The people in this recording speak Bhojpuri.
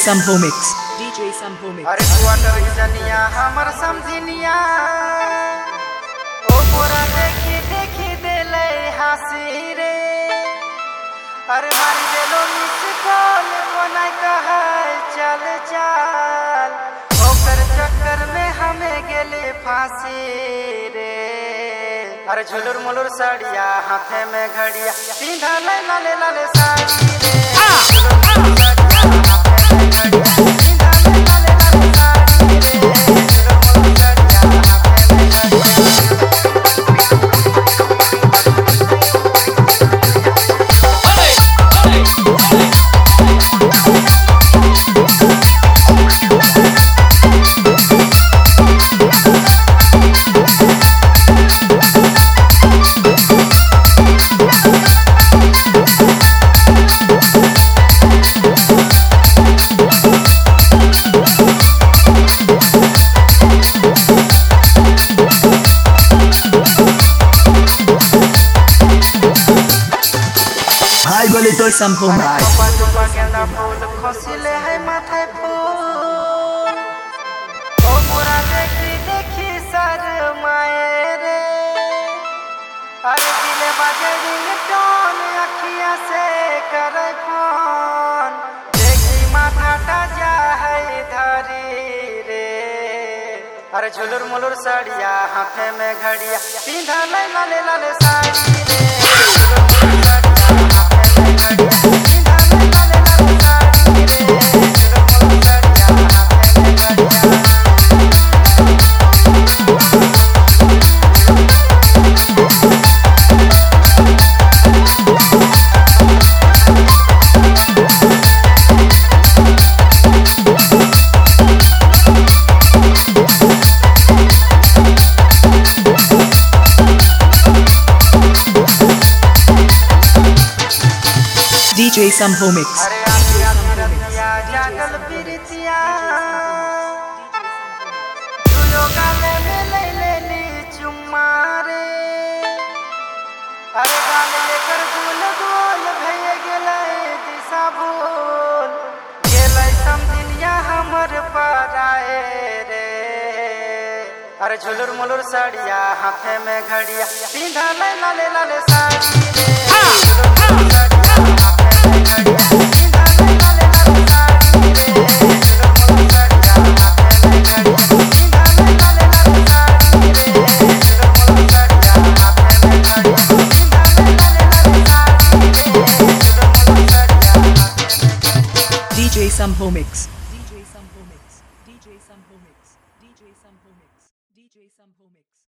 Sambho Mix. DJ Sambho Mix. अरे क्वार्टर जनिया हमर समझनिया ओ मोरा देखी देखी देले हंसी रे। अरे मारी देलो मिस कॉल कोना कहै चल चल ओकर चक्कर में हमें गेले फांसी रे। अरे झुलुर मुलुर साड़िया हाथे में घड़िया सीधा ले लाले लाले साड़ी रे। Hi, Bolito Sambho Mix. गेंदा फूल खोसिले है माथे फूल ओ मोरा देखी देखी शरमाए रे। अरे दिले बाजे रिंगटोन अखिया से करे फोन देखी माथा ताजा है धरी रे। अरे झुलुर मुलुर साड़िया हाथे में घड़िया सीधा ले लाले लाले साड़ी रे। DJ Sambho Mix. अरे आखिया रतिया जागल प्रीतिया दुलो गाले में ले लेली चुम्मा रे। अरे गाले लेकर गोल गोल भइए गेलै दिशा भूल गेलै समझनिया हमर पराए रे। अरे झुलुर मुलुर साड़िया हाथे में घड़िया सीधा ले लाले लाले साड़ी रे। DJ Sambho Mix.